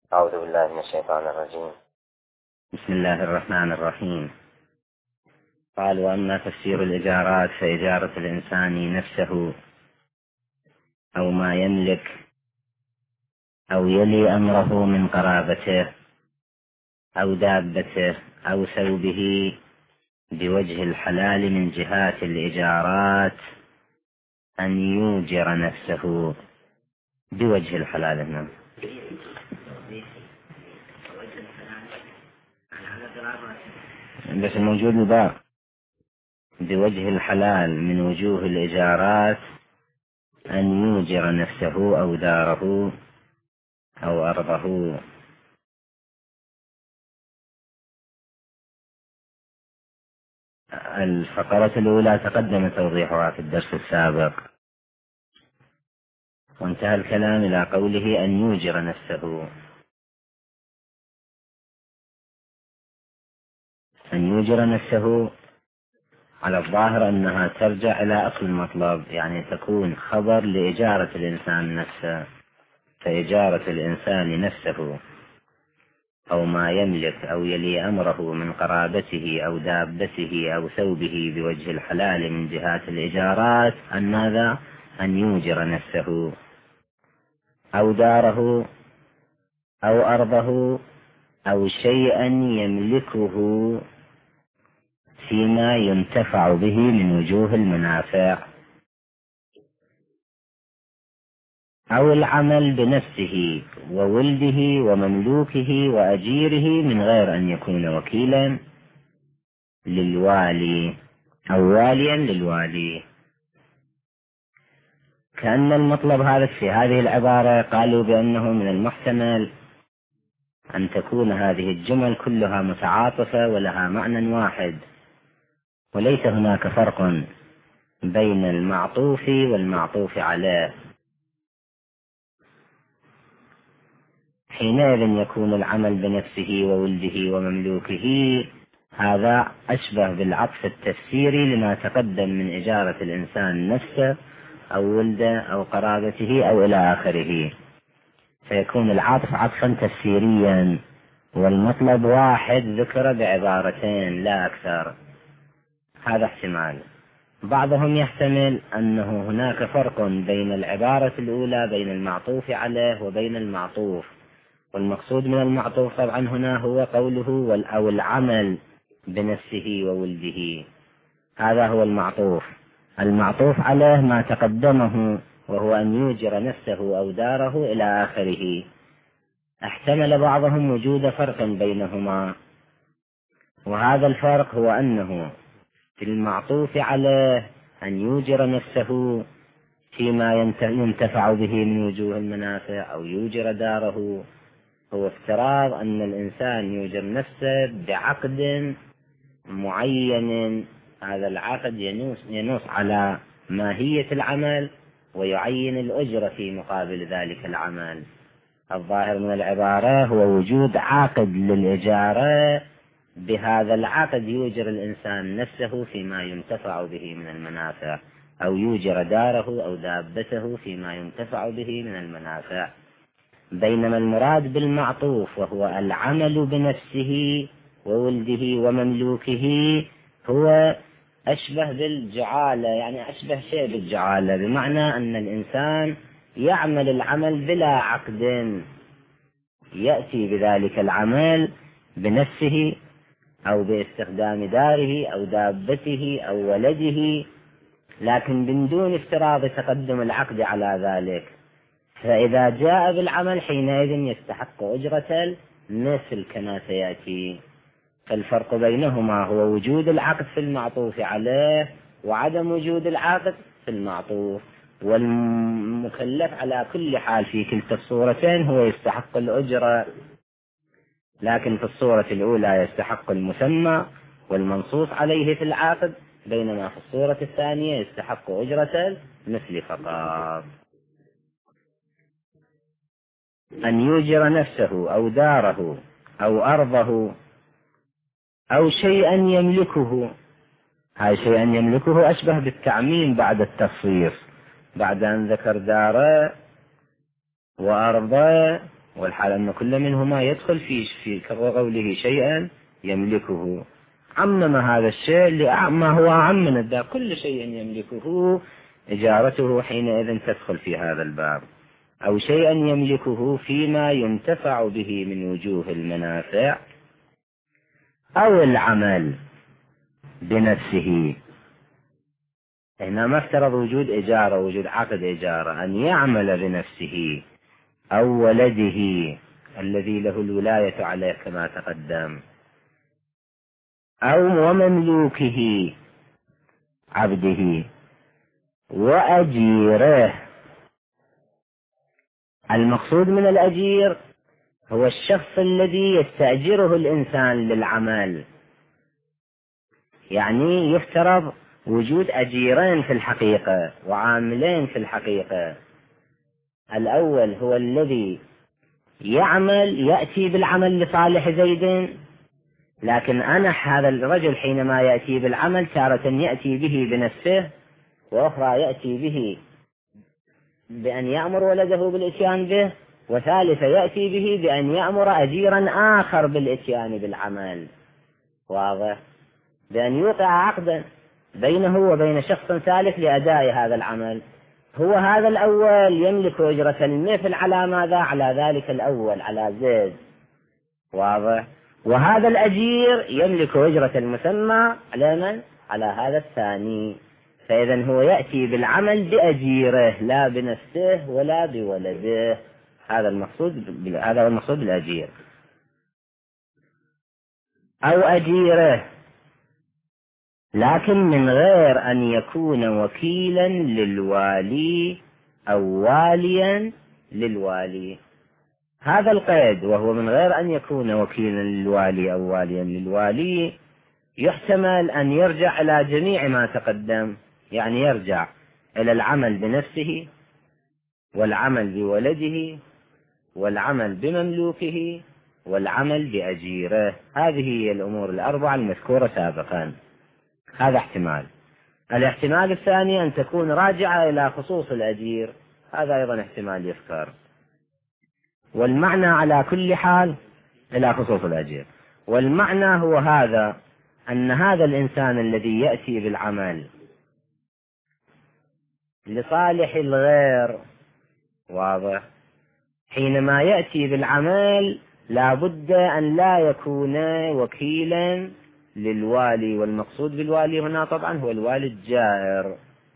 أعوذ بالله من الشيطان الرجيم. بسم الله الرحمن الرحيم. قال: وأما تفسير الإجارات فإجارة الإنسان نفسه أو ما يملك أو يلي أمره من قرابته أو دابته أو ثوبه بوجه الحلال من جهات الإجارات أن يوجر نفسه بوجه الحلال هنا. بس الموجود الباء بوجه الحلال من وجوه الإجارات أن يوجر نفسه أو داره أو أرضه. الفقرة الأولى تقدم توضيحها في الدرس السابق، وانتهى الكلام إلى قوله أن يوجر نفسه. أن يوجر نفسه على الظاهر أنها ترجع إلى أصل المطلب، يعني تكون خبر لإجارة الإنسان نفسه، فإجارة الإنسان نفسه أو ما يملك أو يلي أمره من قرابته أو دابته أو ثوبه بوجه الحلال من جهات الإجارات أن ماذا؟ أن يوجر نفسه أو داره أو أرضه أو شيئا يملكه فيما ينتفع به من وجوه المنافع، أو العمل بنفسه وولده ومملوكه وأجيره من غير أن يكون وكيلا للوالي أو واليا للوالي. كأن المطلب هذا في هذه العبارة قالوا بأنه من المحتمل أن تكون هذه الجمل كلها متعاطفة ولها معنى واحد، وليس هناك فرق بين المعطوف والمعطوف عليه. حينئذ يكون العمل بنفسه وولده ومملوكه هذا أشبه بالعطف التفسيري لما تقدم من إجارة الإنسان نفسه أو ولده أو قرابته أو إلى آخره، فيكون العطف عطفا تفسيريا والمطلب واحد ذكر بعبارتين لا أكثر. هذا احتمال. بعضهم يحتمل أنه هناك فرق بين العبارة الأولى بين المعطوف عليه وبين المعطوف، والمقصود من المعطوف طبعا هنا هو قوله أو العمل بنفسه وولده، هذا هو المعطوف. المعطوف عليه ما تقدمه وهو أن يوجر نفسه أو داره إلى آخره. احتمل بعضهم وجود فرق بينهما، وهذا الفرق هو أنه في المعطوف عليه أن يوجر نفسه فيما ينتفع به من وجوه المنافع أو يوجر داره، هو افتراض أن الإنسان يوجر نفسه بعقد معين، هذا العقد ينص على ماهية العمل ويعين الأجرة في مقابل ذلك العمل. الظاهر من العبارة هو وجود عقد للإجارة، بهذا العقد يوجر الإنسان نفسه فيما ينتفع به من المنافع أو يوجر داره أو دابته فيما ينتفع به من المنافع. بينما المراد بالمعطوف وهو العمل بنفسه وولده ومملوكه هو أشبه بالجعالة، يعني أشبه شيء بالجعالة، بمعنى أن الإنسان يعمل العمل بلا عقد، يأتي بذلك العمل بنفسه أو باستخدام داره أو دابته أو ولده، لكن من دون افتراض تقدم العقد على ذلك. فإذا جاء بالعمل حينئذ يستحق أجرة المثل كما سيأتي. فالفرق بينهما هو وجود العقد في المعطوف عليه وعدم وجود العقد في المعطوف، والمكلف على كل حال في كلتا الصورتين هو يستحق الأجرة، لكن في الصورة الأولى يستحق المسمى والمنصوص عليه في العقد، بينما في الصورة الثانية يستحق أجرة المثل فقط. أن يوجر نفسه أو داره أو أرضه أو شيئا يملكه. هذا شيئا يملكه أشبه بالتعميم بعد التفصيل، بعد أن ذكر داره وأرضه والحال أن كل منهما يدخل في قوله شيئا يملكه، عمم هذا الشيء ما هو أعم من الدار، كل شيء يملكه إجارته حينئذ تدخل في هذا الباب، أو شيئا يملكه فيما ينتفع به من وجوه المنافع، أو العمل بنفسه. هنا ما افترض وجود إجارة، وجود عقد إجارة، أن يعمل بنفسه أو ولده الذي له الولاية عليه كما تقدم، أو ومملوكه عبده وأجيره. المقصود من الأجير هو الشخص الذي يستأجره الإنسان للعمل، يعني يفترض وجود أجيرين في الحقيقة وعاملين في الحقيقة. الأول هو الذي يعمل، يأتي بالعمل لصالح زيد، لكن أنح هذا الرجل حينما يأتي بالعمل تارة يأتي به بنفسه، وأخرى يأتي به بأن يأمر ولده بالإتيان به، وثالثة يأتي به بأن يأمر أجيرا آخر بالإتيان بالعمل. واضح؟ بأن يوقع عقدا بينه وبين شخص ثالث لأداء هذا العمل. هو هذا الأول يملك أجرة المثل على ماذا؟ على ذلك الأول، على زيد. واضح؟ وهذا الأجير يملك أجرة المسمى على من؟ على هذا الثاني. فإذا هو يأتي بالعمل بأجيره لا بنفسه ولا بولده. هذا هو المقصود بالأجير. أو أجيره لكن من غير أن يكون وكيلا للوالي أو واليا للوالي. هذا القيد وهو من غير أن يكون وكيلا للوالي أو واليا للوالي يحتمل أن يرجع إلى جميع ما تقدم، يعني يرجع إلى العمل بنفسه والعمل بولده والعمل بمملوكه والعمل بأجيره. هذه هي الأمور الأربعة المذكورة سابقا. هذا احتمال. الاحتمال الثاني أن تكون راجعة إلى خصوص الأجير، هذا أيضا احتمال يذكر. والمعنى على كل حال إلى خصوص الأجير. والمعنى هو هذا، أن هذا الإنسان الذي يأتي بالعمل لصالح الغير، واضح، حينما يأتي بالعمل لا بد أن لا يكون وكيلا للوالي. والمقصود بالوالي هنا طبعا هو الوالي الجائر.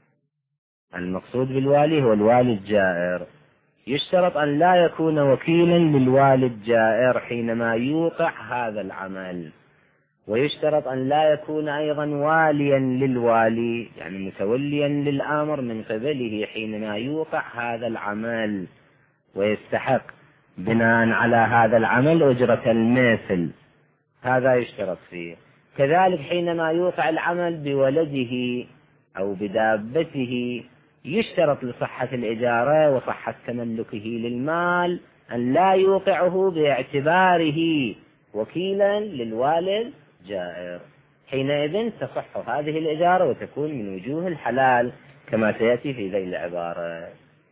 المقصود بالوالي هو الوالي الجائر. يشترط أن لا يكون وكيلا للوالي الجائر حينما يوقع هذا العمل، ويشترط أن لا يكون أيضا واليا للوالي، يعني متوليا للأمر من قبله حينما يوقع هذا العمل ويستحق بناء على هذا العمل أجرة المثل. هذا يشترط فيه. كذلك حينما يوقع العمل بولده أو بدابته يشترط لصحة الإجارة وصحة تملكه للمال أن لا يوقعه باعتباره وكيلا للوالد جائر. حينئذ تصح هذه الإجارة وتكون من وجوه الحلال كما سيأتي في ذيل العبارة.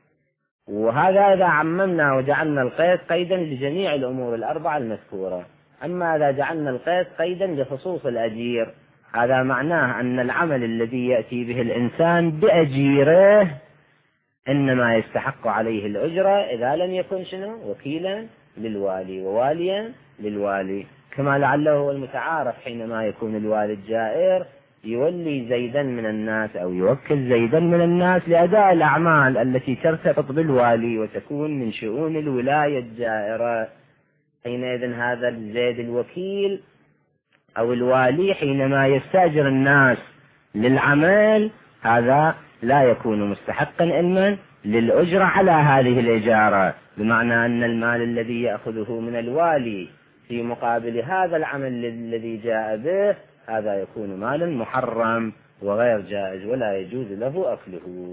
وهذا إذا عممنا وجعلنا القيد قيدا لجميع الأمور الأربعة المذكورة. أما إذا جعلنا القيد قيدا لخصوص الأجير، هذا معناه أن العمل الذي يأتي به الإنسان بأجيره إنما يستحق عليه الأجرة إذا لم يكن شنو؟ وكيلا للوالي وواليا للوالي، كما لعله هو المتعارف حينما يكون الوالي الجائر يولي زيدا من الناس أو يوكل زيدا من الناس لأداء الأعمال التي ترتبط بالوالي وتكون من شؤون الولاية الجائرة. حينئذ هذا الزيد الوكيل أو الوالي حينما يستأجر الناس للعمل هذا لا يكون مستحقا علما للأجرة على هذه الإجارة، بمعنى أن المال الذي يأخذه من الوالي في مقابل هذا العمل الذي جاء به هذا يكون مالا محرم وغير جائز ولا يجوز له أكله.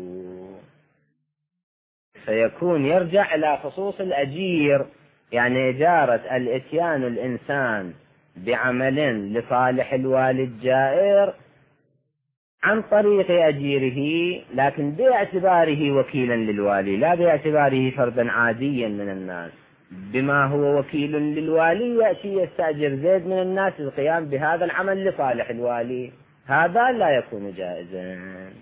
فيكون يرجع إلى خصوص الأجير، يعني إجارة الإتيان الإنسان بعمل لصالح الوالي الجائر عن طريق أجيره، لكن باعتباره وكيلا للوالي لا باعتباره فردا عاديا من الناس. بما هو وكيل للوالي يأتي يستأجر زيد من الناس للقيام بهذا العمل لصالح الوالي، هذا لا يكون جائزا.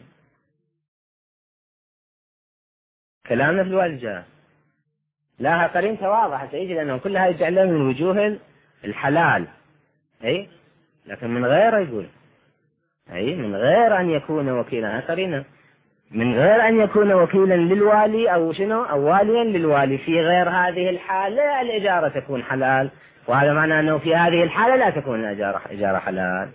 كلامنا في الوالي جائز، لها قرينة واضحة سيجي، لأنه كلها يرجع له من وجوه الحلال، أي لكن من غير يقول أي من غير أن يكون وكيلا، قرينة من غير أن يكون وكيلا للوالي أو شنو أو واليا للوالي، في غير هذه الحالة الإجارة تكون حلال، وهذا معنى أنه في هذه الحالة لا تكون الإجارة حلال.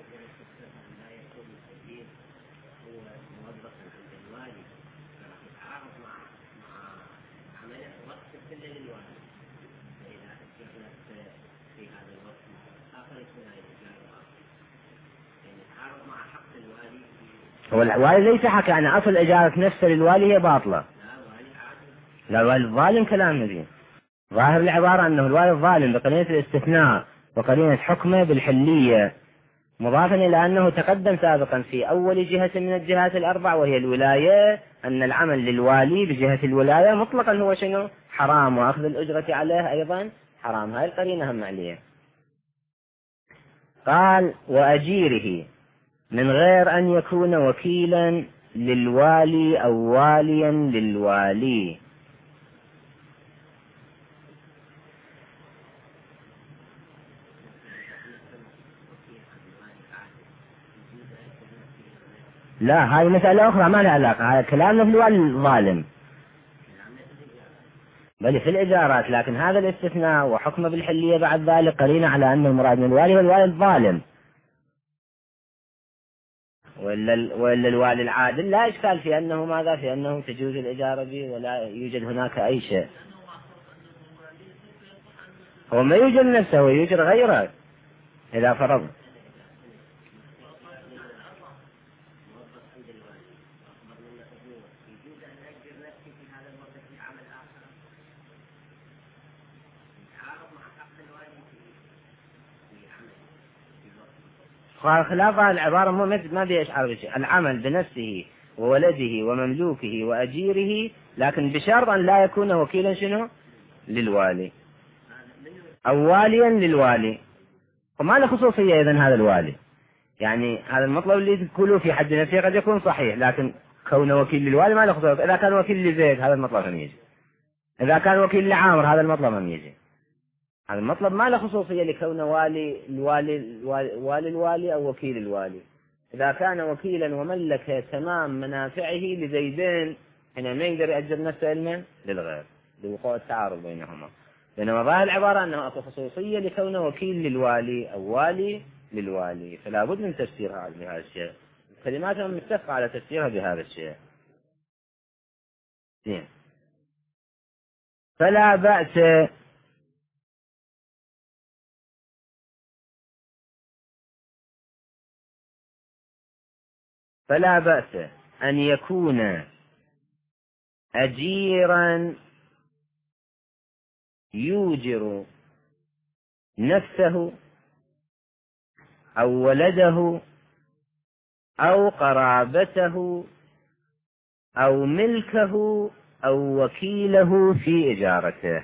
هو الوالي ليس حكى أن أصل إجارة نفسه للوالي هي باطلة، لا الوالي الظالم كلام نبي، ظاهر العبارة أنه الوالي الظالم بقرينة الاستثناء وقرينة حكمه بالحلية، مضافا إلى أنه تقدم سابقا في أول جهة من الجهات الأربع وهي الولاية، أن العمل للوالي بجهة الولاية مطلقا هو شنو حرام، وأخذ الأجرة عليه أيضا حرام، هاي القرينة هم عليه. قال وأجيره من غير أن يكون وكيلا للوالي أو واليا للوالي. لا هذه مسألة أخرى ما لها علاقة، هذا كلامنا في الوالي الظالم بل في الإجارات، لكن هذا الاستثناء وحكمه بالحلية بعد ذلك قرينة على أن المراد من الوالي هو الوالي الظالم، وإلا الوالي العادل لا إشكال في أنه ماذا، في أنه تجوز الإجارة به ولا يوجد هناك أي شيء، هو ما يوجد نفسه ويوجد غيره إذا فرض. خلاف العبارة ما بيشعر بشيء، العمل بنفسه وولده ومملوكه وأجيره، لكن بشرط أن لا يكون وكيلا شنو للوالي أو واليا للوالي، وما له خصوصية إذن هذا الوالي، يعني هذا المطلب اللي تقولوا في حد نفسه قد يكون صحيح، لكن كونه وكيل للوالي ما له خصوصية. إذا كان وكيل لزيد هذا المطلب هم يجي، إذا كان وكيل لعامر هذا المطلب هم يجي، هذا المطلب ما له خصوصية لكونه والي أو وكيل الوالي. إذا كان وكيلا وملك تمام منافعه لزيدين هنا ما يقدر يأجر نفسه علما للغير لوقوع التعارض بينهما، بينما ظاهر العبارة أنه أصل خصوصية لكونه وكيل للوالي أو والي للوالي، فلا بد من تفسيرها بهذا الشيء، كلماتهم متفقة على تفسيرها بهذا الشيء. فلا بأس أن يكون أجيرا يوجر نفسه أو ولده أو قرابته أو ملكه أو وكيله في إجارته.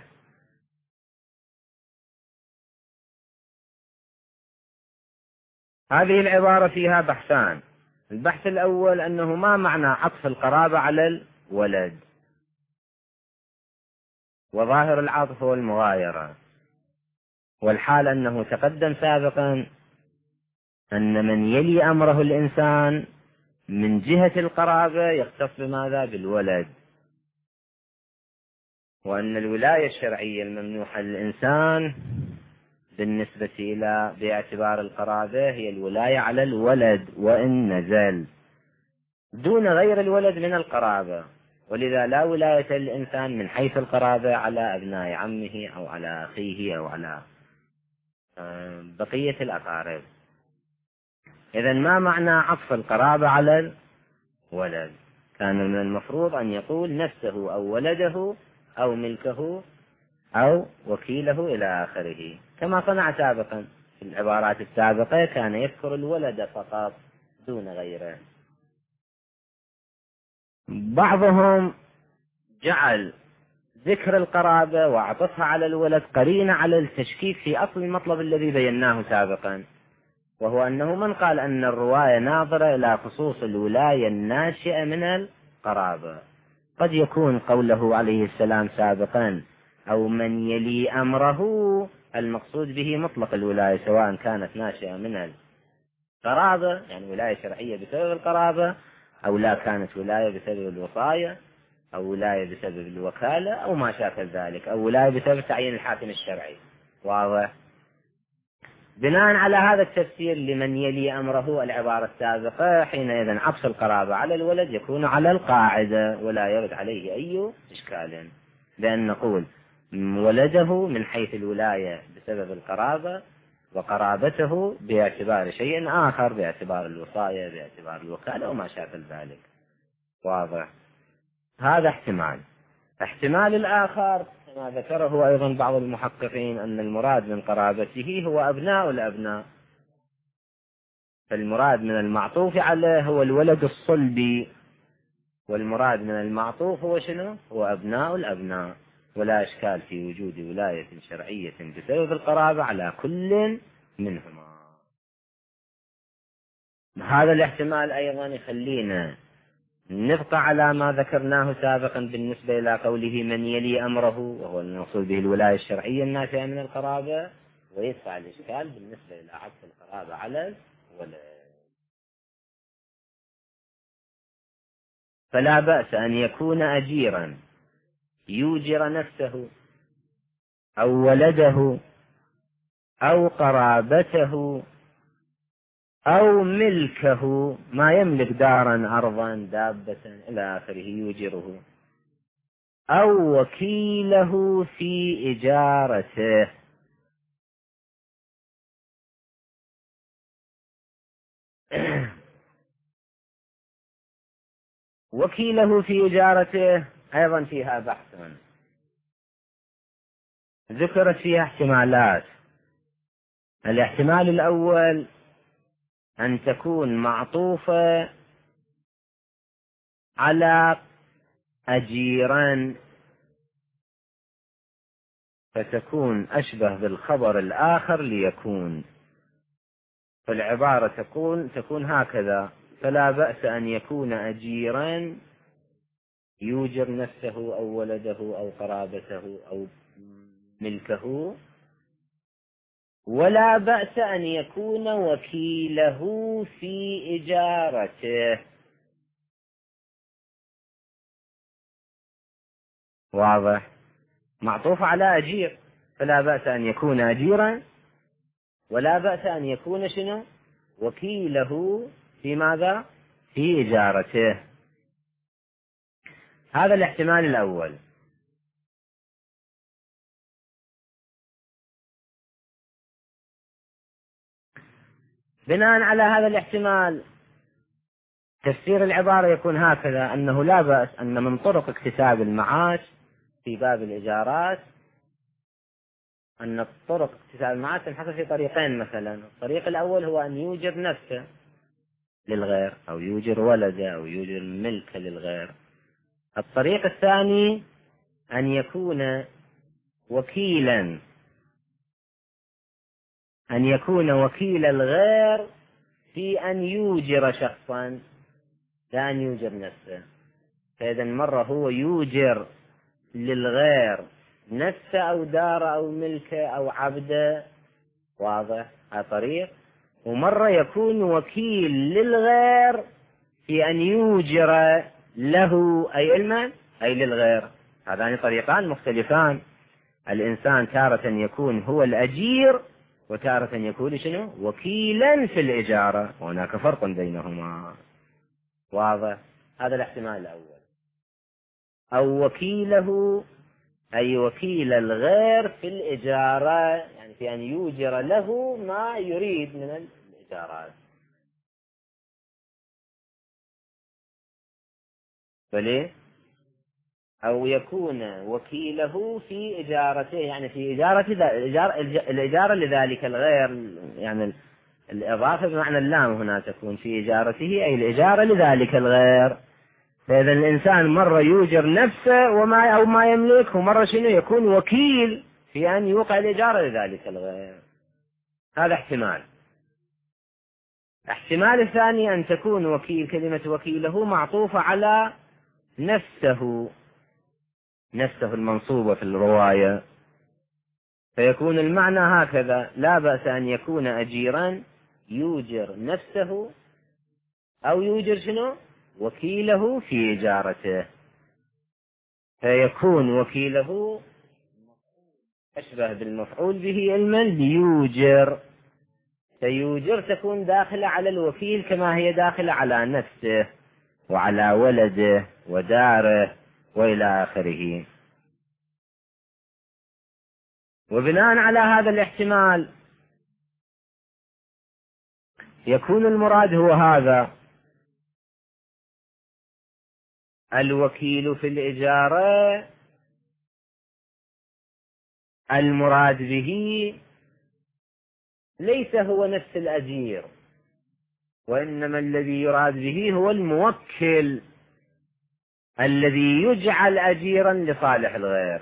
هذه العبارة فيها بحثان، البحث الأول أنه ما معنى عطف القرابة على الولد، وظاهر العطف هو المغايرة، والحال أنه تقدم سابقا أن من يلي أمره الإنسان من جهة القرابة يختص بماذا بالولد، وأن الولاية الشرعية الممنوحة للإنسان بالنسبة إلى باعتبار القرابة هي الولاية على الولد وإن نزل دون غير الولد من القرابة، ولذا لا ولاية للإنسان من حيث القرابة على أبناء عمه أو على أخيه أو على بقية الأقارب. إذن ما معنى عطف القرابة على الولد؟ كان من المفروض أن يقول نفسه أو ولده أو ملكه أو وكيله إلى آخره، كما صنع سابقا في العبارات السابقة، كان يذكر الولد فقط دون غيره. بعضهم جعل ذكر القرابة وعطفها على الولد قرينة على التشكيك في أصل المطلب الذي بيناه سابقا، وهو أنه من قال أن الرواية ناظرة إلى خصوص الولاية الناشئة من القرابة. قد يكون قوله عليه السلام سابقا أو من يلي أمره المقصود به مطلق الولاية، سواء كانت ناشئة من القرابة يعني ولاية شرعية بسبب القرابة، أو لا كانت ولاية بسبب الوصاية، أو ولاية بسبب الوكالة، أو ما شابه ذلك، أو ولاية بسبب تعيين الحاكم الشرعي. واضح؟ بناء على هذا التفسير لمن يلي أمره العبارة السابقة، حينئذ عطف القرابة على الولد يكون على القاعدة ولا يرد عليه أي إشكال، لأن نقول ولده من حيث الولاية بسبب القرابة، وقرابته باعتبار شيء آخر باعتبار الوصاية باعتبار الوكالة وما شابه ذلك. واضح؟ هذا احتمال الآخر كما ذكره أيضا بعض المحققين أن المراد من قرابته هو أبناء الأبناء، فالمراد من المعطوف عليه هو الولد الصلبي، والمراد من المعطوف هو شنو؟ هو أبناء الأبناء، ولا إشكال في وجود ولاية شرعية بسبب القرابة على كل منهما. هذا الاحتمال أيضا يخلينا نبقى على ما ذكرناه سابقا بالنسبة إلى قوله من يلي أمره، وهو المقصود به الولاية الشرعية الناشئة من القرابة، ويدفع الإشكال بالنسبة إلى عطف القرابة على الولد. فلا بأس أن يكون أجيرا يوجر نفسه أو ولده أو قرابته أو ملكه، ما يملك دارا أرضا دابة إلى آخره يوجره، أو وكيله في إجارته. وكيله في إجارته أيضا فيها بحث، ذكرت فيها احتمالات. الاحتمال الأول أن تكون معطوفة على أجيرا فتكون أشبه بالخبر الآخر ليكون، فالعبارة تكون هكذا: فلا بأس أن يكون أجيرا يوجر نفسه أو ولده أو قرابته أو ملكه، ولا بأس أن يكون وكيله في إجارته. واضح؟ معطوف على أجير، فلا بأس أن يكون أجيرا، ولا بأس أن يكون شنو؟ وكيله في ماذا؟ في إجارته. هذا الاحتمال الأول. بناء على هذا الاحتمال تفسير العبارة يكون هكذا: أنه لا بأس أن من طرق اكتساب المعاش في باب الإجارات، أن طرق اكتساب المعاش تنحصر في طريقين. مثلا الطريق الأول هو أن يوجر نفسه للغير، أو يوجر ولده، أو يوجر ملك للغير. الطريق الثاني أن يكون وكيلا، أن يكون وكيل الغير في أن يوجر شخصا لا أن يوجر نفسه. فإذا مرة هو يوجر للغير نفسه أو دار أو ملكه أو عبده، واضح هذا طريق، ومرة يكون وكيل للغير في أن يوجر له أي علما أي للغير. هذان طريقان مختلفان. الإنسان تارة يكون هو الأجير، وتارة يكون شنو؟ وكيلا في الإجارة، وهناك فرق بينهما. واضح؟ هذا الاحتمال الأول. أو وكيله أي وكيل الغير في الإجارة، يعني في أن يوجر له ما يريد من الإجارات. فليه؟ أو يكون وكيله في إجارته، يعني في الإجارة لذلك الغير، يعني الإضافة بمعنى اللام هنا تكون في إجارته أي الإجارة لذلك الغير. فإذا الإنسان مرة يوجر نفسه أو ما يملك، ومرة شنو يكون وكيل في أن يوقع الإجارة لذلك الغير. هذا احتمال. احتمال الثاني أن تكون وكيل، كلمة وكيله معطوفة على نفسه المنصوبة في الرواية، فيكون المعنى هكذا: لا بأس أن يكون أجيرا يوجر نفسه أو يوجر شنو؟ وكيله في إجارته، فيكون وكيله أشبه بالمفعول به علما ليوجر، فيوجر تكون داخلة على الوكيل كما هي داخلة على نفسه وعلى ولده وداره وإلى آخره. وبناء على هذا الاحتمال يكون المراد هو هذا: الوكيل في الإجارة المراد به ليس هو نفس الأجير، وإنما الذي يراد به هو الموكل الذي يجعل أجيرا لصالح الغير.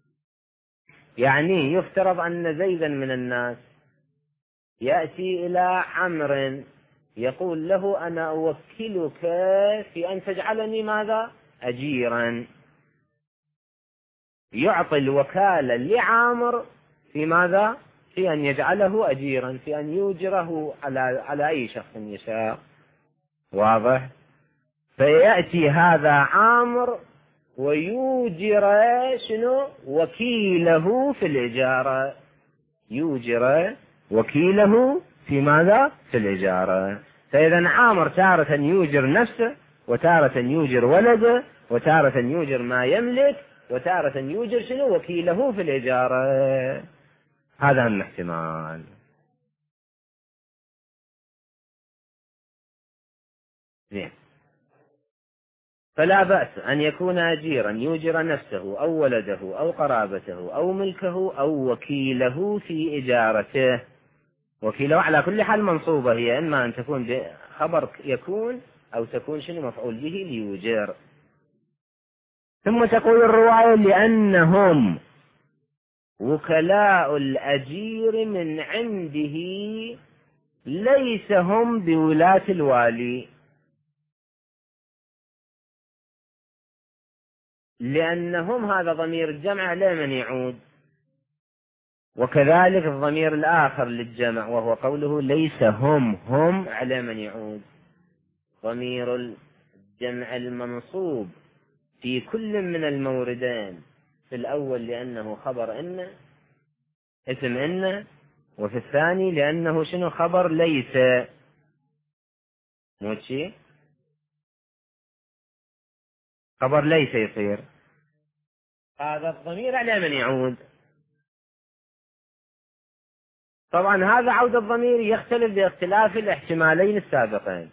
يعني يفترض أن زيدا من الناس يأتي إلى عمرو يقول له: أنا أوكلك في أن تجعلني ماذا؟ أجيرا. يعطي الوكالة لعامر في ماذا؟ في أن يجعله أجيرا، في أن يوجره على أي شخص يشاء. واضح؟ فيأتي هذا عامر ويوجر شنو؟ وكيله في الإجارة، يوجر وكيله في ماذا؟ في الإجارة. فإذا عامر تارة يوجر نفسه، وتارة يوجر ولده، وتارة يوجر ما يملك، وتارة يوجر شنو؟ وكيله في الإجارة. هذا الاحتمال. زين. فلا بأس أن يكون أجيرا يوجر نفسه أو ولده أو قرابته أو ملكه أو وكيله في إجارته. وكيله على كل حال منصوبة، هي إما أن تكون خبر يكون أو تكون شنو؟ مفعول به ليوجر. ثم تقول الرواية: لأنهم وكلاء الأجير من عنده ليس هم بولاة الوالي. لأنهم هذا ضمير الجمع لمن يعود؟ وكذلك الضمير الآخر للجمع وهو قوله ليس هم على من يعود؟ ضمير الجمع المنصوب في كل من الموردين، في الأول لأنه خبر إن اسم إن، وفي الثاني لأنه شنو؟ خبر ليس. موشي خبر ليس يصير هذا الضمير على من يعود؟ طبعا هذا عود الضمير يختلف باختلاف الاحتمالين السابقين.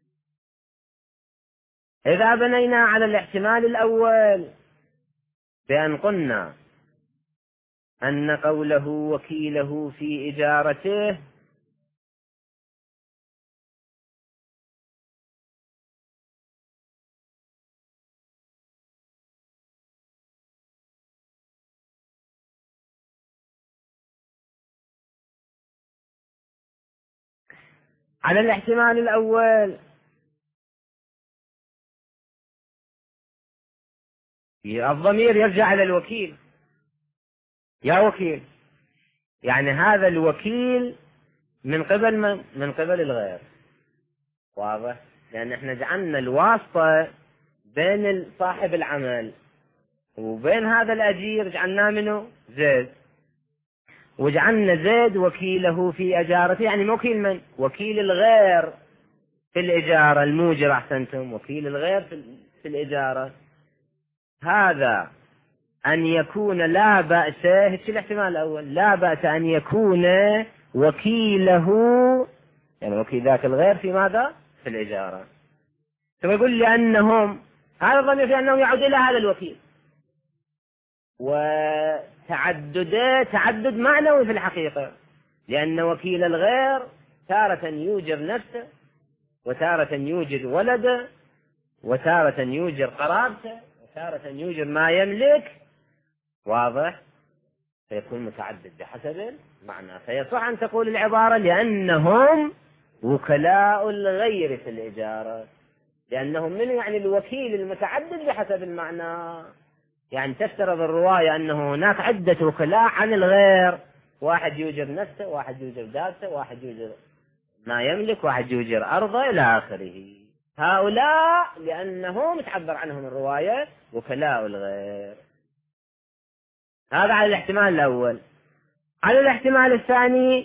إذا بنينا على الاحتمال الأول بأن قلنا أن قوله وكيله في إجارته على الاحتمال الأول الضمير يرجع على الوكيل، يا وكيل، يعني هذا الوكيل من قبل من؟ من قبل الغير. واضح؟ لأن احنا جعلنا الواسطة بين صاحب العمل وبين هذا الأجير، جعلنا منه زيد، وجعلنا زيد وكيله في أجارته، يعني وكيل من؟ وكيل الغير في الإجارة، الموجر أحسنتم، وكيل الغير في الإجارة. هذا أن يكون لا بأس، هذا الاحتمال الأول، لا بأس أن يكون وكيله، يعني وكيل ذاك الغير في ماذا؟ في الإجارة. ثم يقول لأنهم، هذا الضمير في أنه يعود إلى هذا الوكيل، تعدد معنوي في الحقيقة، لأن وكيل الغير تارة يوجر نفسه، وتارة يوجد ولده، وتارة يوجر قرابته وتارة يوجر ما يملك، واضح، فيكون متعدد بحسب المعنى. فيصح أن تقول العبارة لأنهم وكلاء الغير في الإجارة، لأنهم من يعني الوكيل المتعدد بحسب المعنى. يعني تفترض الرواية أنه هناك عدة وكلاء عن الغير، واحد يوجر نفسه، واحد يوجر دابته، واحد يوجر ما يملك، واحد يوجر أرضه إلى آخره. هؤلاء لأنهم تعبر عنهم الرواية وكلاء الغير. هذا على الاحتمال الأول. على الاحتمال الثاني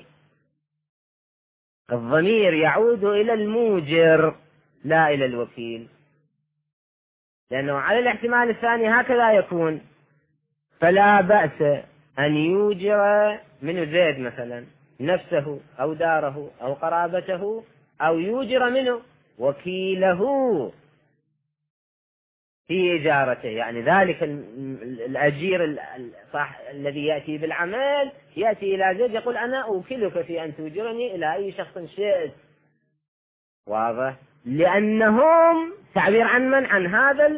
الضمير يعود إلى الموجر لا إلى الوكيل، لأنه على الاحتمال الثاني هكذا يكون: فلا بأس أن يوجر من زيد مثلا نفسه أو داره أو قرابته، أو يوجر منه وكيله في إجارته. يعني ذلك الأجير الذي يأتي بالعمل يأتي إلى زيد يقول أنا أوكلك في أن توجرني إلى أي شخص شئت، واضح، لأنهم تعبير عن من؟ عن هذا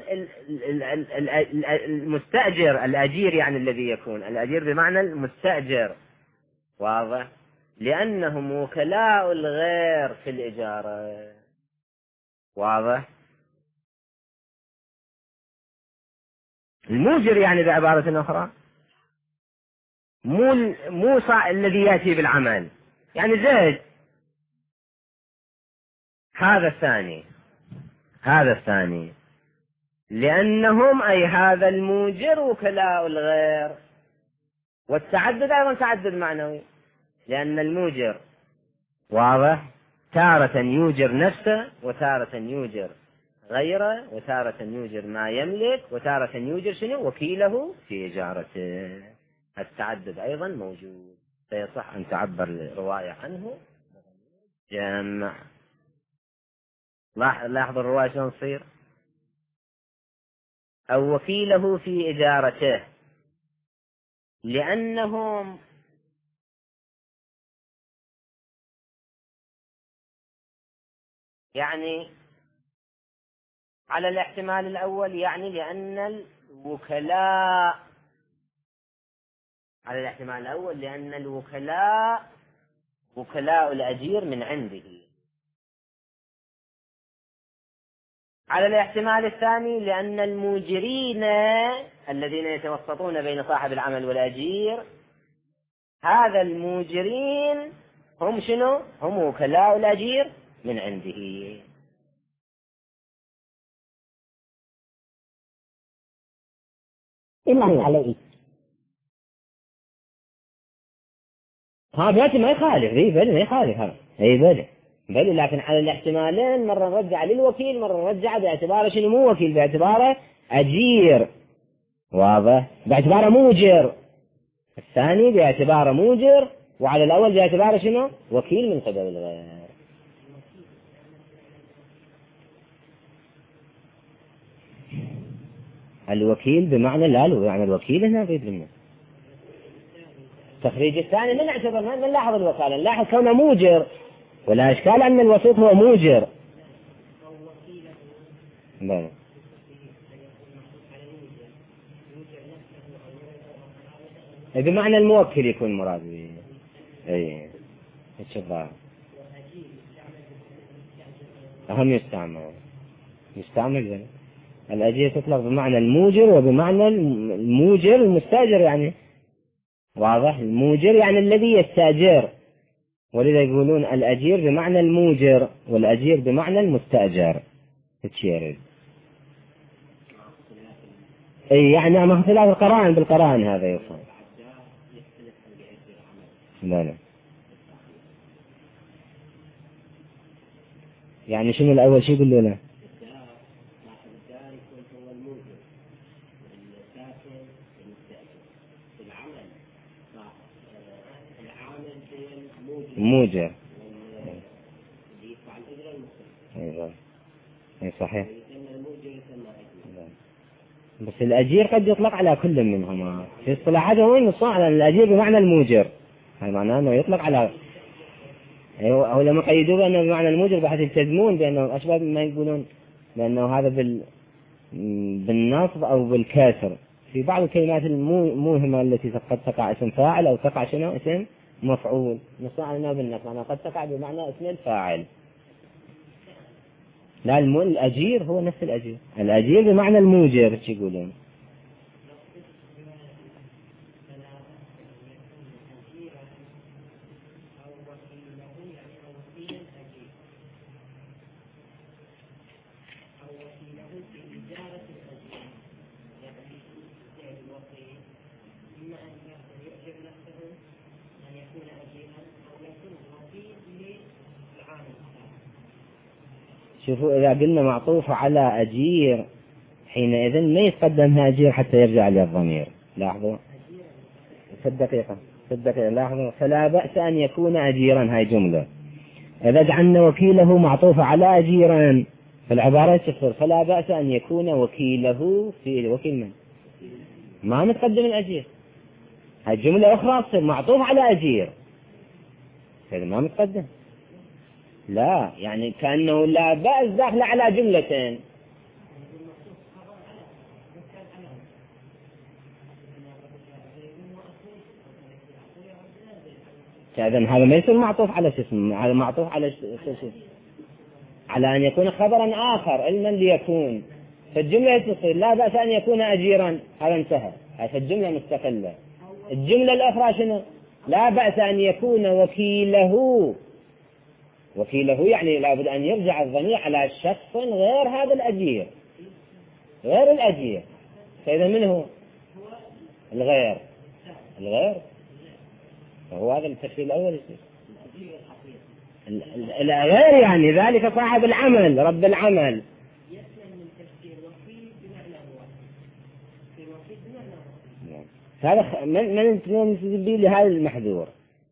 المستأجر الأجير، يعني الذي يكون الأجير بمعنى المستأجر، واضح، لأنهم وكلاء الغير في الإجارة، واضح. الموجر يعني بعبارة أخرى مو الذي يأتي بالعمل، يعني زيد، هذا الثاني لأنهم أي هذا الموجر وكلاء الغير. والتعدد أيضا تعدد معنوي، لأن الموجر، واضح، تارة يوجر نفسه وتارة يوجر غيره وتارة يوجر ما يملك وتارة يوجر شنو؟ وكيله في إجارته. التعدد أيضا موجود، فيصح أن تعبر الرواية عنه جمع. لاحظ الرواية شلون تصير: أو وكيله في إجارته، لأنهم يعني على الاحتمال الأول، يعني لأن الوكلاء، على الاحتمال الأول لأن الوكلاء وكلاء الأجير من عنده. على الاحتمال الثاني لأن الموجرين الذين يتوسطون بين صاحب العمل والأجير، هذا الموجرين هم شنو؟ هم وكلاء الأجير من عنده. إلا عليه ها ما يخالف، بل ما يخالف هذا، بل لكن على الاحتمالين مرة نرجع للوكيل، مرة نرجع باعتباره شنو؟ مو وكيل، باعتباره أجير، واضح، باعتباره موجر. الثاني باعتباره موجر، وعلى الأول باعتباره شنو؟ وكيل من قبل الغير. الوكيل بمعنى لا، يعني الوكيل هنا بيد منه التخريج الثاني. من نعتبر من نلاحظ الوكالة، نلاحظ كونه موجر، ولا إشكال أن الوسيط هو موجر. بله. بمعنى الموكل يكون مراد به. اي الشباب أهم يستعمل بله. الأجير تطلق بمعنى الموجر وبمعنى الموجر المستأجر، يعني واضح، الموجر يعني الذي يستأجر، ولذا يقولون الأجير بمعنى الموجر والأجير بمعنى المستأجر. تشيرد اي يعني ما اختلاف القرائن بالقرائن هذا يفهم. لا يعني شنو الأول شيء يقول له؟ موجر. اي صحيح. بس الأجير قد يطلق على كل منهما في اصطلاحاتهم، وين يصنع على الأجير بمعنى الموجر، هذا معناه أنه يطلق على، أو لما قيدوا بأنه بمعنى الموجر بحيث يلتزمون بأنه أشبه ما يقولون لأنه هذا بالنصب أو بالكسر. في بعض الكلمات الموهمة التي قد تقع اسم فاعل أو تقع شنو اسم مفعول، نصنع بالنصب أنا قد تقع بمعنى اسم الفاعل. لا الأجير هو نفس الأجير، الأجير بمعنى الموجر شو يقولون. شوفوا إذا قلنا معطوف على أجير حينئذ ما يتقدمها أجير حتى يرجع للضمير. لاحظوا في الدقيقة لاحظوا، فلا بأس أن يكون أجيرا، هاي جملة. إذا جعلنا وكيله معطوف على أجيرا فالعبارة تصير فلا بأس أن يكون وكيله في وكيل من؟ ما متقدم الأجير. هاي جملة أخرى تصير معطوف على أجير، هذا ما متقدم. لا يعني كأنه لا بأس داخل على جملتين. إذن هذا ما يصير معطوف على اسم، هذا معطوف على على أن يكون خبرا آخر علما ليكون. فالجملة تصير لا بأس أن يكون أجيرا، هذا انتهى، هذه الجملة مستقلة. الجملة الأخرى شنو؟ لا بأس أن يكون وكيله. وكيله يعني لابد أن يرجع الضمير على شخص غير هذا الأجير، غير الأجير. فإذا من هو؟ الغير. فهو هذا التفسير الأول. الغير يعني ذلك صاحب العمل، رب العمل. هذا من نسبي لهذا المحذور.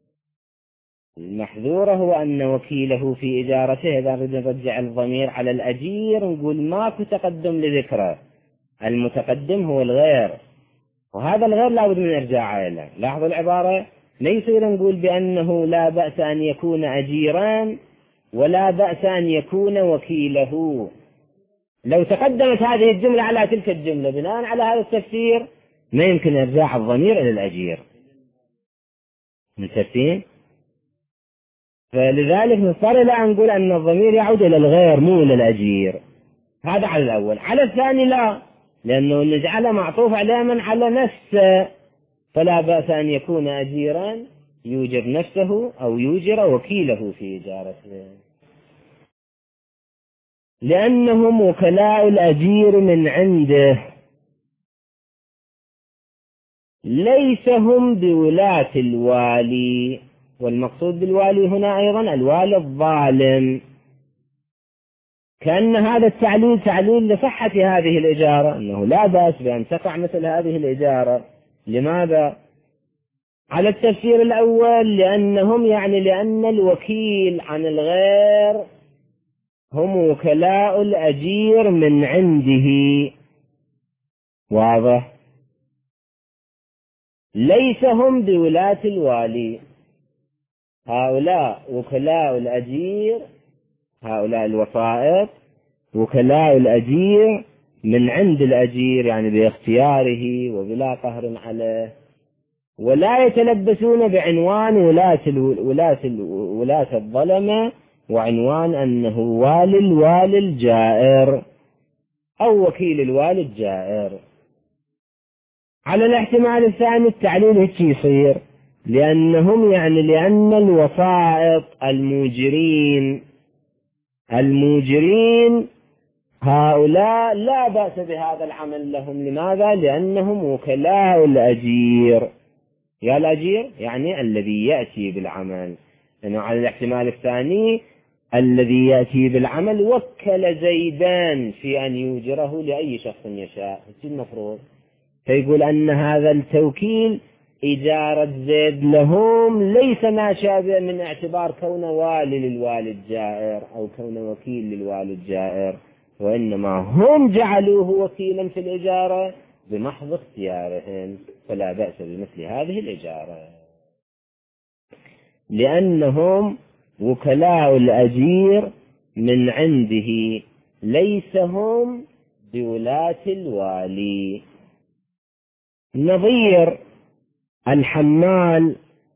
المحذور هو أن وكيله في إجارته إذا رد نرجع الضمير على الأجير نقول ماكو تقدم لذكره، المتقدم هو الغير، وهذا الغير لابد من إرجاعه له. لاحظوا العبارة، ليس نقول بأنه لا بأس أن يكون أجيرا ولا بأس أن يكون وكيله. لو تقدمت هذه الجملة على تلك الجملة بناء على هذا التفسير ما يمكن إرجاع الضمير إلى الأجير. متفقين؟ فلذلك نضطر إلى أن نقول أن الضمير يعود إلى الغير مو إلى الأجير. هذا على الأول. على الثاني لا، لأنه نجعله معطوف على من على نفسه، فلا بأس أن يكون أجيرا يوجر نفسه أو يوجر وكيله في إجارته، لأنهم وكلاء الأجير من عنده، ليس هم بولاة الوالي. والمقصود بالوالي هنا أيضا الوالي الظالم. كأن هذا التعليل تعليل لصحة هذه الإجارة، أنه لا بأس بأن تقع مثل هذه الإجارة. لماذا؟ على التفسير الأول لأنهم يعني لأن الوكيل عن الغير هم وكلاء الأجير من عنده. واضح؟ ليس هم بولاة الوالي، هؤلاء وكلاء الأجير، هؤلاء الوسائط وكلاء الأجير من عند الأجير يعني باختياره وبلا قهر عليه، ولا يتلبسون بعنوان ولاة الظلمة وعنوان أنه والي الجائر أو وكيل الوالي الجائر. على الاحتمال الثاني التعليل هيك يصير، لأنهم يعني لأن الوسائط الموجرين هؤلاء لا بأس بهذا العمل لهم. لماذا؟ لأنهم وكلاء الأجير. يا الأجير يعني الذي يأتي بالعمل، لأنه على الاحتمال الثاني الذي يأتي بالعمل وكل زيدان في أن يوجره لأي شخص يشاء المفروض، فيقول أن هذا التوكيل إجارة زيد لهم ليس ما شابه من اعتبار كونه والي للوالي الجائر أو كونه وكيل للوالي الجائر، وإنما هم جعلوه وكيلا في الإجارة بمحض اختيارهم، فلا بأس بمثل هذه الإجارة، لأنهم وكلاء الأجير من عنده. ليس هم بولاة الوالي. نظير الحمال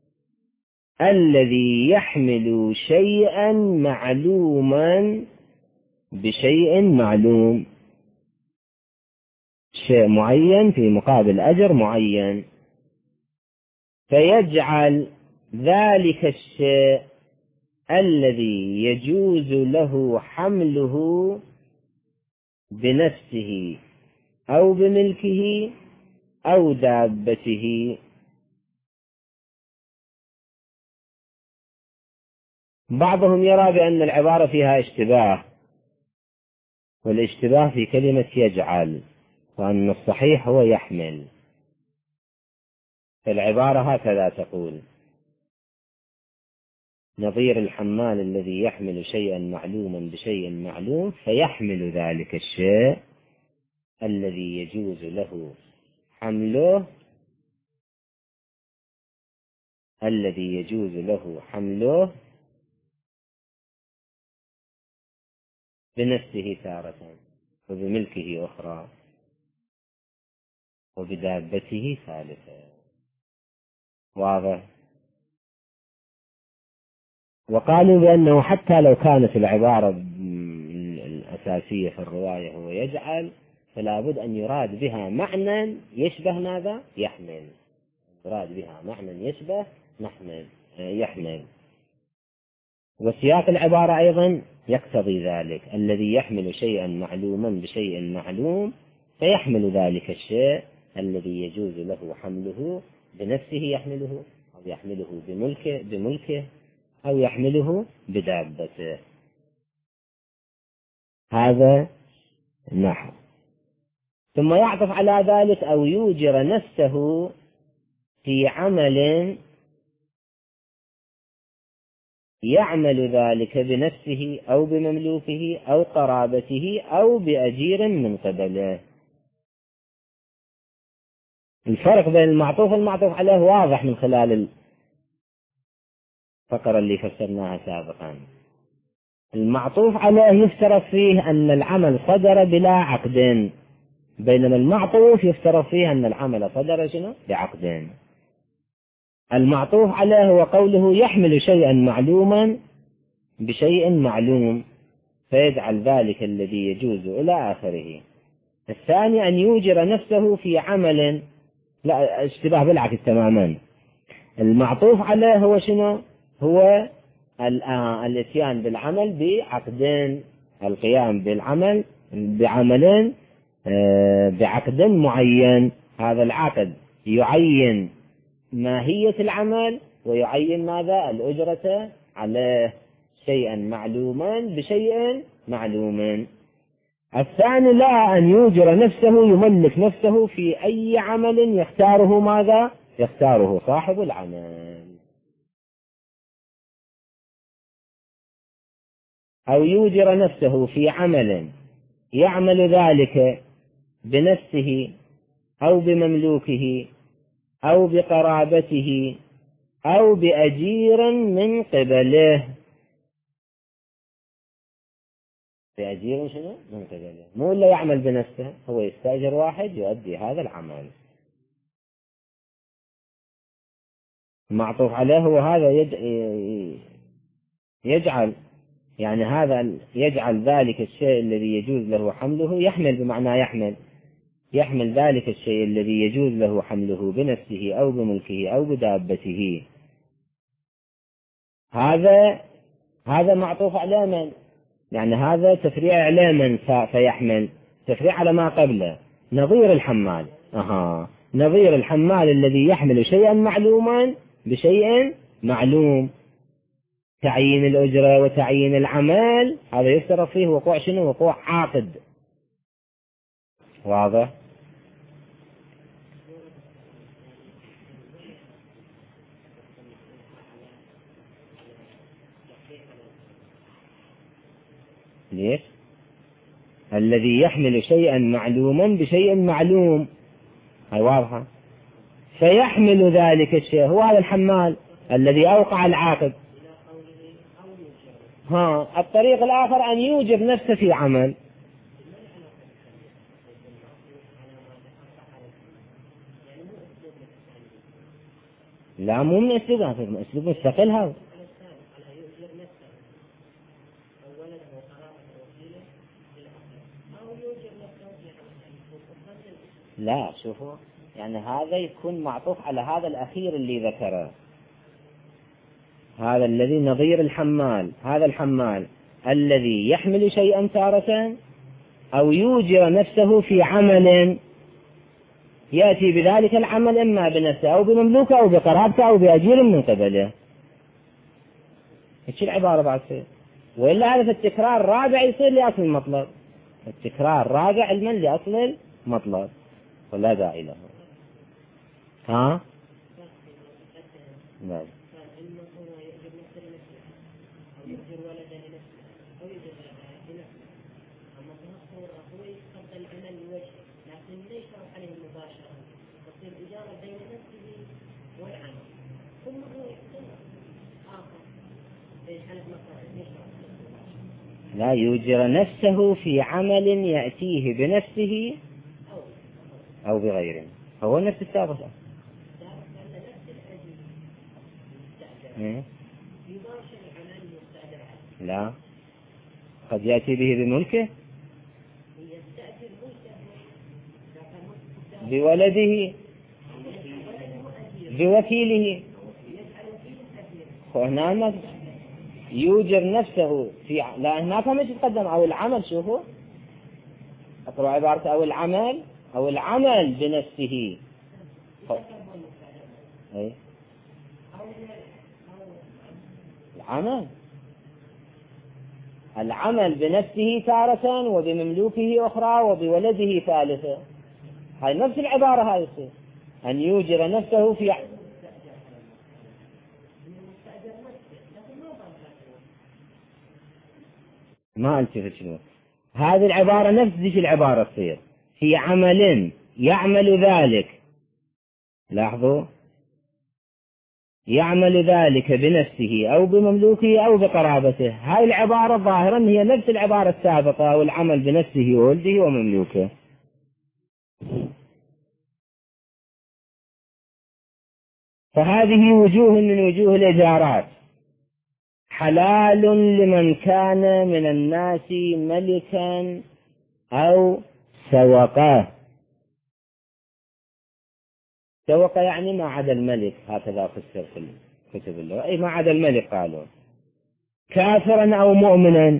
الذي يحمل شيئا معلوما بشيء معلوم، شيء معين في مقابل أجر معين، فيجعل ذلك الشيء الذي يجوز له حمله بنفسه أو بملكه أو دابته. بعضهم يرى بأن العبارة فيها اشتباه، والاشتباه في كلمة يجعل، وأن الصحيح هو يحمل. فالعبارة هكذا تقول: نظير الحمال الذي يحمل شيئا معلوما بشيء معلوم، فيحمل ذلك الشيء الذي يجوز له حمله بنفسه تارة، وبملكه أخرى، وبدابته ثالثة. واضح؟ وقالوا بأنه حتى لو كانت العبارة الأساسية في الرواية هو يجعل، فلا بد أن يراد بها معنى يشبه ماذا؟ يحمل. يراد بها معنى يشبه يحمل. وسياق العبارة أيضا يقتضي ذلك: الذي يحمل شيئا معلوما بشيء معلوم، فيحمل ذلك الشيء الذي يجوز له حمله بنفسه، يحمله أو يحمله بملكه أو يحمله بدابته. هذا نحو. ثم يعطف على ذلك: أو يوجر نفسه في عمل يعمل ذلك بنفسه أو بمملوكه أو قرابته أو بأجير من قبله. الفرق بين المعطوف والمعطوف عليه واضح من خلال الفقرة اللي فسرناها سابقا. المعطوف عليه يفترض فيه أن العمل صدر بلا عقد، بينما المعطوف يفترض فيه أن العمل صدر بعقد. المعطوف عليه هو قوله يحمل شيئا معلوما بشيء معلوم، فيجعل ذلك الذي يجوز إلى آخره. الثاني أن يوجر نفسه في عمل، لا، اشتباه بالعكس تماما. المعطوف عليه هو هو الاتيان بالعمل بعقدين، القيام بالعمل بعملين بعقد معين. هذا العقد يعين ماهية العمل ويعين ماذا؟ الأجرة عليه، شيئا معلوما بشيء معلوم. الثاني لا، أن يوجر نفسه، يملك نفسه في أي عمل يختاره ماذا؟ يختاره صاحب العمل. أو يوجر نفسه في عمل يعمل ذلك بنفسه أو بمملوكه أو بقرابته أو بأجير من قبله. بأجير من قبله، مو إلا يعمل بنفسه، هو يستأجر واحد يؤدي هذا العمل. المعطوف عليه هو هذا يجعل، يعني هذا يجعل ذلك الشيء الذي يجوز له حمله، يحمل بمعنى يحمل ذلك الشيء الذي يجوز له حمله بنفسه أو بملكه أو بدابته. هذا معطوف على من؟ يعني هذا تفريع على من فيحمل، تفريع على ما قبله. نظير الحمال، نظير الحمال الذي يحمل شيئا معلوما بشيء معلوم، تعيين الأجرة وتعيين العمل، هذا يفترض فيه وقوع وقوع عاقد. واضح؟ ليش؟ الذي يحمل شيئا معلوما بشيء معلوم، هاي واضحة. فيحمل ذلك الشيء، هو هذا الحمال الذي أوقع العاقد. الطريق الآخر أن يوجب نفسه في عمل، لا مو من أسلوب، أسلوب مستقل هذا. لا شوفوا، يعني هذا يكون معطوف على هذا الأخير اللي ذكره، هذا الذي نظير الحمال، هذا الحمال الذي يحمل شيئا تارة أو يوجر نفسه في عمل يأتي بذلك العمل إما بنفسه أو بمملوكه أو بقرابته أو بأجير من قبله. ايش العبارة بعد فيه؟ وإلا هذا في التكرار الرابع يصير لأصل المطلب، التكرار الرابع علما لأصل المطلب ولا داعي له. ها؟ نعم. لا يوجر نفسه في عمل يأتيه بنفسه أو بغيره، هو نفس السابق. لا، قد يأتي به بملكه، بولده، بوكيله. وهنا ما يوجر نفسه في لا هناك مش يتقدم أو العمل. شوفوا أقرأ عبارة أو العمل، أو العمل بنفسه. أي العمل بنفسه تارة وبمملوكه أخرى وبولده ثالثة. هاي نفس العبارة، هاي يصير أن يوجر نفسه في ما التفت شنو هذه العبارة، نفس ذيك العبارة تصير في عمل يعمل ذلك. لاحظوا، يعمل ذلك بنفسه أو بمملوكه أو بقرابته. هاي العبارة ظاهرا هي نفس العبارة السابقة، أو العمل بنفسه وولده ومملوكه. فهذه وجوه من وجوه الإجارات، حلال لمن كان من الناس ملكا أو سوقه. سوق يعني ما عدا الملك، هكذا فسر في كتب اللغة، أي ما عدا الملك. قالوا كافرا أو مؤمنا،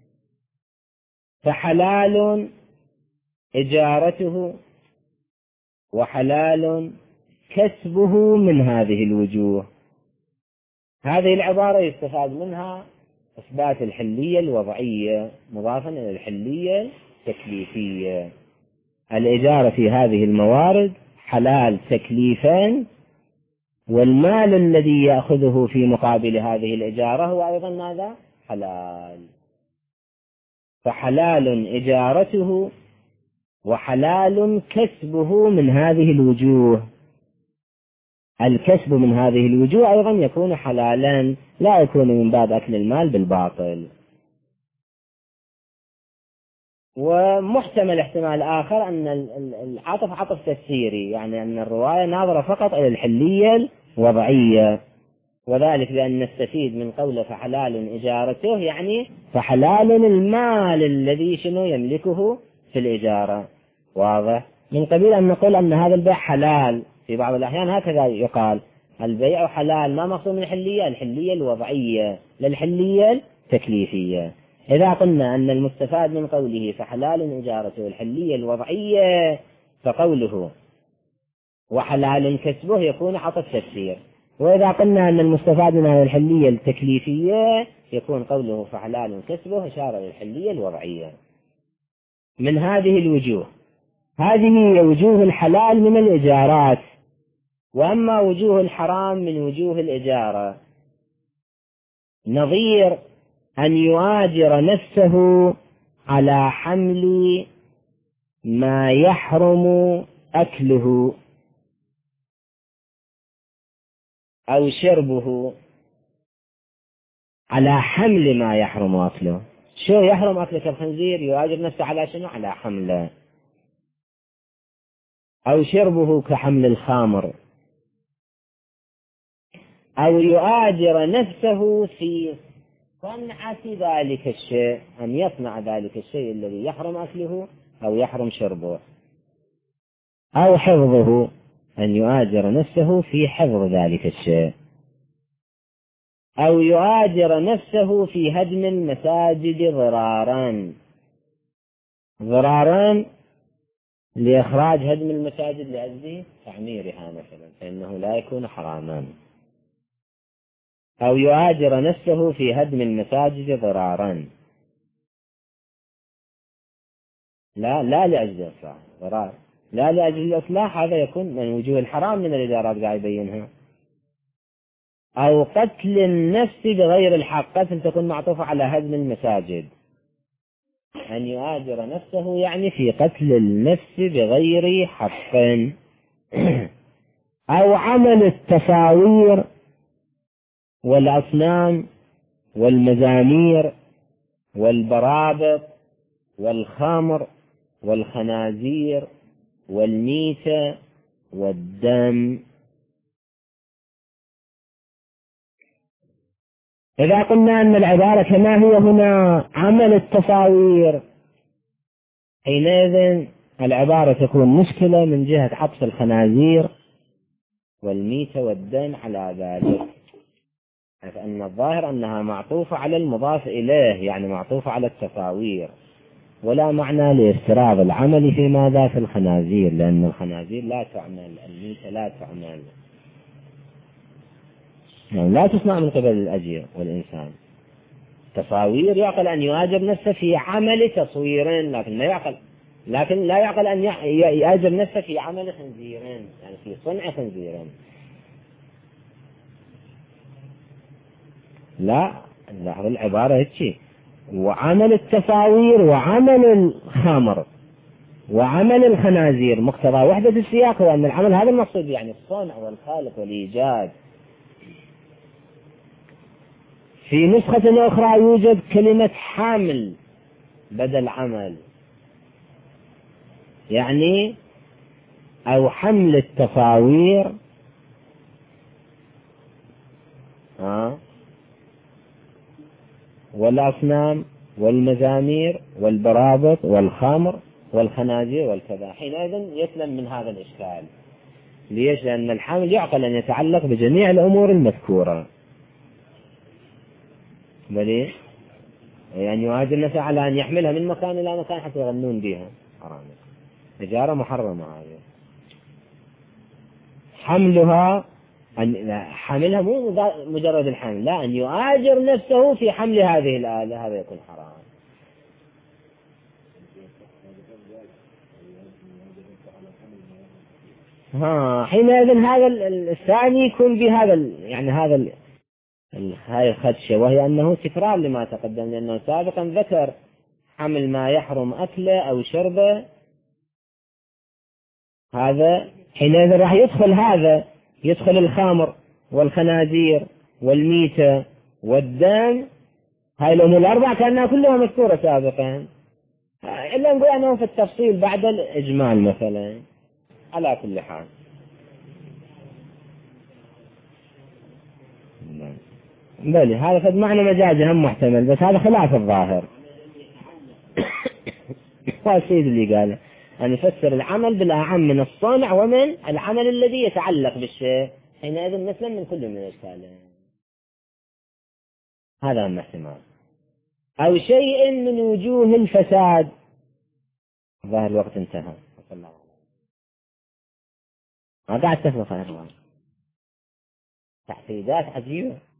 فحلال إجارته وحلال كسبه من هذه الوجوه. هذه العبارة يستفاد منها إثبات الحلية الوضعية مضافا إلى الحلية التكليفية. الإجارة في هذه الموارد حلال تكليفا، والمال الذي يأخذه في مقابل هذه الإجارة هو أيضا ماذا؟ حلال. فحلال إجارته وحلال كسبه من هذه الوجوه. الكسب من هذه الوجوه أيضا يكون حلالا، لا يكون من باب أكل المال بالباطل. ومحتمل احتمال آخر أن العطف عطف تفسيري، يعني أن الرواية ناظرة فقط إلى الحلية الوضعية، وذلك بأن نستفيد من قوله فحلال إجارته، يعني فحلال المال الذي شنو يملكه في الإجارة. واضح؟ من قبيل أن نقول أن هذا البيع حلال، في بعض الأحيان هكذا يقال البيع حلال، ما مقصود من الحلية؟ الحلية الوضعية لا الحلية التكليفية. إذا قلنا أن المستفاد من قوله فحلال إجارته الحلية الوضعية، فقوله وحلال كسبه يكون عطف تفسير. وإذا قلنا أن المستفاد من هذه الحلية التكليفية يكون قوله فحلال كسبه إشارة للحلية الوضعية. من هذه الوجوه، هذه وجوه الحلال من الإجارات. وأما وجوه الحرام من وجوه الإجارة، نظير أن يؤاجر نفسه على حمل ما يحرم أكله أو شربه، على حمل ما يحرم أكله. شو يحرم أكله الخنزير؟ يؤاجر نفسه على شنو؟ على حمله. أو شربه كحمل الخمر، أو يؤاجر نفسه في صنعة ذلك الشيء، أن يصنع ذلك الشيء الذي يحرم أكله أو يحرم شربه، أو حفظه، أن يؤاجر نفسه في حفظ ذلك الشيء، أو يؤاجر نفسه في هدم المساجد ضراران لإخراج هدم المساجد لأجل تعميرها مثلا، فإنه لا يكون حراما. أو يؤاجر نفسه في هدم المساجد ضرارا، لا لأجل الإصلاح، ضرار لا لأجل الإصلاح، هذا يكون من وجوه الحرام من الإدارات قاعد يبينها. أو قتل النفس بغير الحق، قتل تكون معطوفة على هدم المساجد، أن يؤاجر نفسه يعني في قتل النفس بغير حق. أو عمل التصاوير والأصنام والمزامير والبرابط والخمر والخنازير والميتة والدم. إذا قلنا أن العبارة كما هي هنا عمل التصاوير، حينئذ العبارة تكون مشكلة من جهة حبس الخنازير والميتة والدم على ذلك، فإن الظاهر أنها معطوفة على المضاف إليه، يعني معطوفة على التصاوير، ولا معنى لافتراض العمل في ماذا في الخنازير، لأن الخنازير لا تعمل، الميتة لا تعمل، يعني لا تصنع من قبل الأجير والإنسان. تصاوير يعقل أن يؤاجر نفسه في عمل تصوير، لكن لا يعقل أن يؤاجر نفسه في عمل خنزير، يعني في صنع خنزير. لا، لاحظ العبارة هيك، وعمل التصاوير وعمل الخمر وعمل الخنازير، مقتضى وحدة السياق هو أن العمل هذا المقصود، يعني الصنع والخالق والإيجاد. في نسخة أخرى يوجد كلمة حامل بدل عمل، يعني أو حمل التصاوير والأصنام والمزامير والبرابط والخمر والخنازير والكذا، حينئذ يسلم من هذا الإشكال. ليش؟ لأن الحمل يعقل أن يتعلق بجميع الأمور المذكورة، بل يعني يؤاجر نفسه على أن يحملها من مكان إلى مكان حتى يغنون بها، حرام، تجارة محرمة هذه. حملها أن حملها مو مجرد الحمل، لا، أن يؤاجر نفسه في حمل هذه الآلة، هذا يكون حرام. حينئذ هذا الثاني يكون بهذا يعني هاي الخدشة، وهي أنه تكرار لما تقدم، لأنه سابقا ذكر حمل ما يحرم أكله أو شربه، هذا حينئذ راح يدخل الخمر والخنازير والميتة والدم، هاي الأمور الأربعة كأنها كلها مذكورة سابقا، إلا نقول أنه في التفصيل بعد الإجمال مثلا. على كل حال بل هذا قد معنى مجازي هم محتمل، بس هذا خلاف الظاهر. هو السيد اللي قاله أن يفسر العمل بالأعم من الصنع ومن العمل الذي يتعلق بالشيء، حينئذ نسلم من كل من الأشكال. هذا هم احتمال. أو شيء من وجوه الفساد. ظاهر الوقت انتهى. ما قاعد تفرق تحديدات عجيبة.